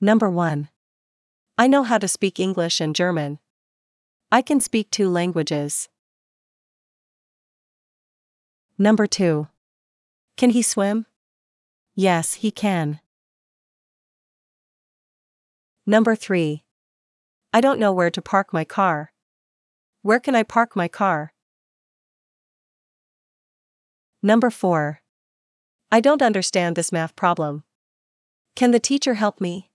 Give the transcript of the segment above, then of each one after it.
Number 1. I know how to speak English and German. I can speak 2 languages. Number 2. Can he swim? Yes, he can. Number 3. I don't know where to park my car. Where can I park my car? Number 4. I don't understand this math problem. Can the teacher help me?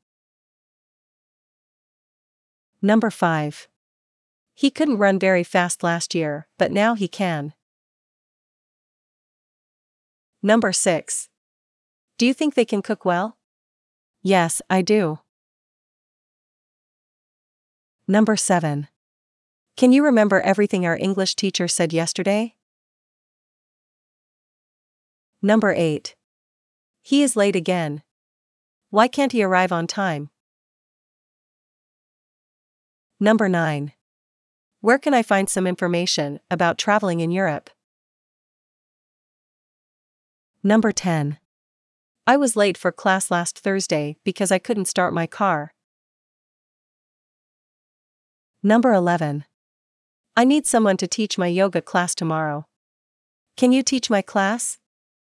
Number 5. He couldn't run very fast last year, but now he can. Number 6. Do you think they can cook well? Yes, I do. Number 7. Can you remember everything our English teacher said yesterday? Number 8. He is late again. Why can't he arrive on time? Number 9. Where can I find some information about traveling in Europe? Number 10. I was late for class last Thursday because I couldn't start my car. Number 11. I need someone to teach my yoga class tomorrow. Can you teach my class?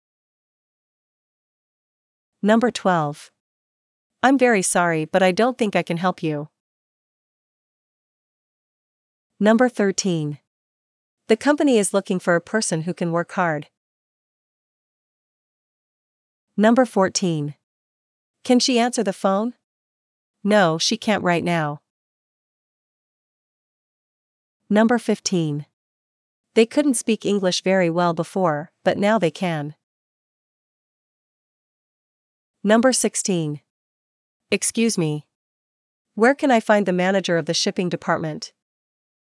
Number 12. I'm very sorry, but I don't think I can help you. Number 13. The company is looking for a person who can work hard. Number 14. Can she answer the phone? No, she can't right now. Number 15. They couldn't speak English very well before, but now they can. Number 16. Excuse me. Where can I find the manager of the shipping department?